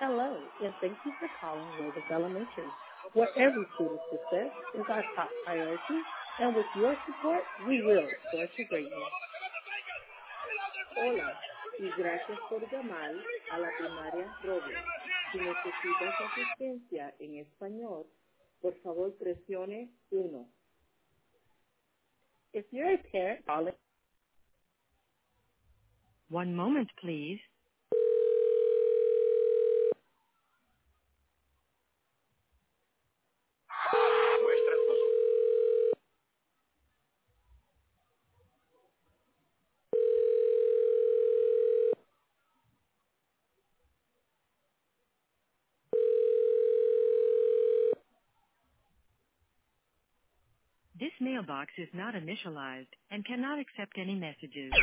Hello, and thank you for calling Lotus Elementary, where every student's success is our top priority, and with your support, we will soar to greatness. Hola y gracias por llamar a la primaria Robles. Si necesitas asistencia en español, por favor presione 1. If you're a parent, call it. One moment, please. This mailbox is not initialized and cannot accept any messages.